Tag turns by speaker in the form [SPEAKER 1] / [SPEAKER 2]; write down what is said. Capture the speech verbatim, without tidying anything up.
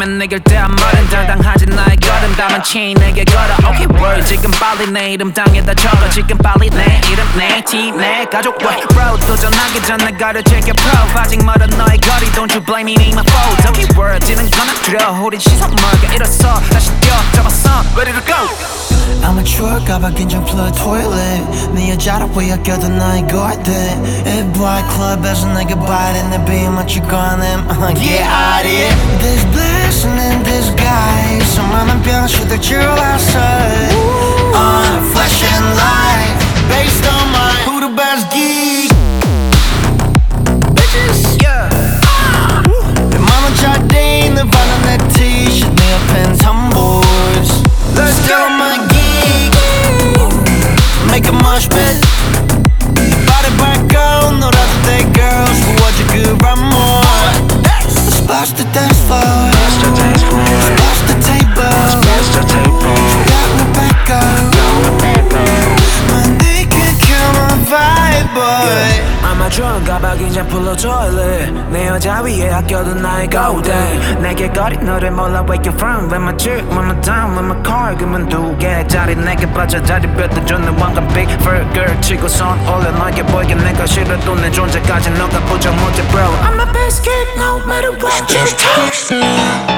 [SPEAKER 1] 밤엔 내길 대한 말은 당당하지 나의 걸음 담은 chain 내게 걸어 Okay word 지금 빨리 내 이름 땅에다 적어 지금 빨리 내 이름 내 팀 내 가족 way bro 도전하기 전 내 가려질게 pro 아직 멀은 너의 거리 don't you blame me name my foe Okay word 지는 끊어뜨려 우린 시선 멀게 일어서 다시 뛰어 잡았어 ready to go
[SPEAKER 2] I'm a truck 가봐 긴장 plug toilet 네 여자를 왜 아껴도 나의 거대 이 boy club에서 내게 바래 내 비 맞추고 하는 Get out of here This blessing in disguise 수많은 변수들 줄었어 On flesh and light Based on my Who the best geek Bitches
[SPEAKER 1] yeah
[SPEAKER 2] 내 맘은 잘돼 내 반은 내 t-shirt 내 옆엔 tomboys Let's go my geek Make a mosh pit Body back on 놀아도 돼 girls 부어줘 그런 more Splash the dance floor
[SPEAKER 3] Splash the dance floor
[SPEAKER 2] Splash the table
[SPEAKER 3] Splash the table
[SPEAKER 2] Got me back up Man they can kill my vibe boy
[SPEAKER 1] I'm a drunk 가봐 긴장 풀어 toilet 내 여자 위에 아껴둔 나의 golden 내게 거리 너를 몰라 where you from When my chick, when my time, when my car 그만 두개 자리 내게 빠져 자리 뺏어 주는 왕관 big fur girl 치고 손 올려 너에게 보이게 내가 싫어도 내 존재까지 너가 부정 못해 bro I'm a best kid no matter what you do